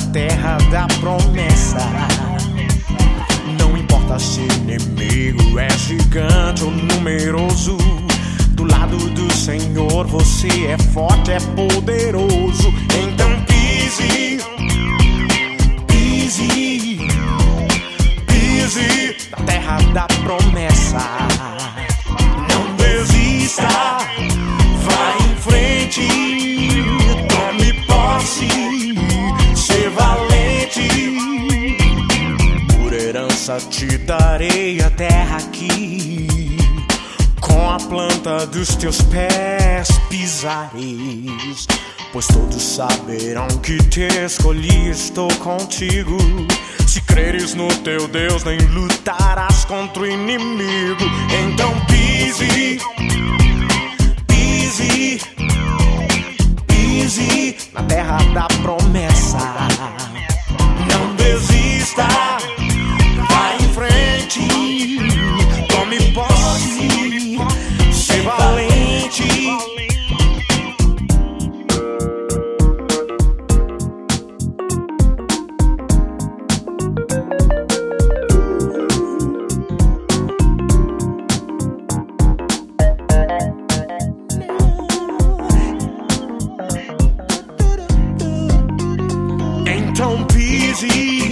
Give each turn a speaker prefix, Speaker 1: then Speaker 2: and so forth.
Speaker 1: terra da promessa. Não importa se inimigo é gigante ou numeroso, do lado do Senhor você é forte, é poderoso. Então pise, pise, pise na terra da promessa. Não desista, vá em frente, tome posse, ser valente. Por herança te darei a terra aqui, com a planta dos teus pés pisareis. Pois todos saberão que te escolhi, estou contigo. Se creres no teu Deus, nem lutarás contra o inimigo. Então pise, pise, pise na terra da promessa. Não desista, vá em frente, tome posse, ser valente. Então pise,